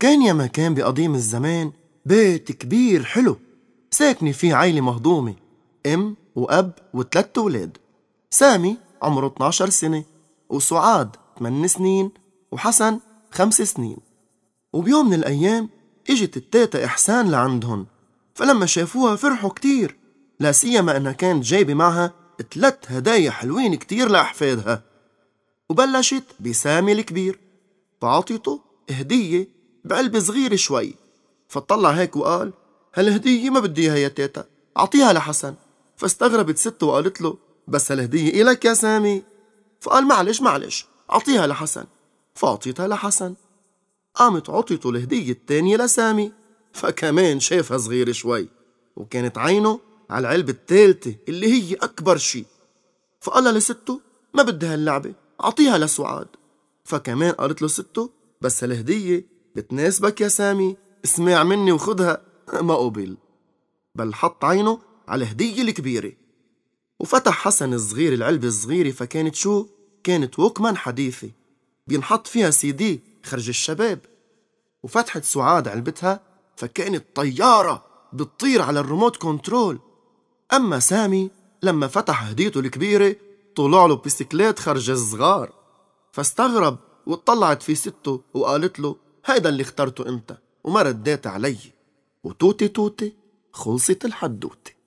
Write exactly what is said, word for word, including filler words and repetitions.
كان يا مكان بقديم الزمان بيت كبير حلو ساكنة فيه عيلة مهضومة، أم وأب وثلاث أولاد. سامي عمره اثني عشر سنة، وسعاد ثمان سنين، وحسن خمس سنين. وبيوم من الأيام إجت التيتا إحسان لعندهن، فلما شافوها فرحوا كتير، لا سيما أنها كانت جايبة معها ثلاث هدايا حلوين كتير لأحفادها. وبلشت بسامي الكبير، فعطيته هدية بعلبة صغيرة شوي، فطلع هيك وقال: هالهدية ما بدي اياها يا تيتا، أعطيها لحسن. فاستغربت سته وقالت له: بس هالهدية إلك يا سامي. فقال: معلش معلش أعطيها لحسن. فأعطيتها لحسن. قامت عطيته الهدية التانية لسامي، فكمان شافها صغيرة شوي، وكانت عينه على العلبة الثالثة اللي هي أكبر شي. فقال لسته: ما بدي هاللعبة، أعطيها لسعاد. فكمان قالت له سته: بس هالهدية بتناسبك يا سامي، اسمع مني وخدها. ما قبل، بل حط عينه على الهدية الكبيرة. وفتح حسن الصغير العلبة الصغيرة، فكانت شو؟ كانت ووكمان حديثة بينحط فيها سي دي خرج الشباب. وفتحت سعاد علبتها، فكانت طيارة بتطير على الريموت كنترول. أما سامي لما فتح هديته الكبيرة طلع له بيسكليت خرج الصغار، فاستغرب وطلعت في سته وقالت له: هيدا اللي اخترته انت وما رديت علي. وتوتي توتي خلصت الحدوتة.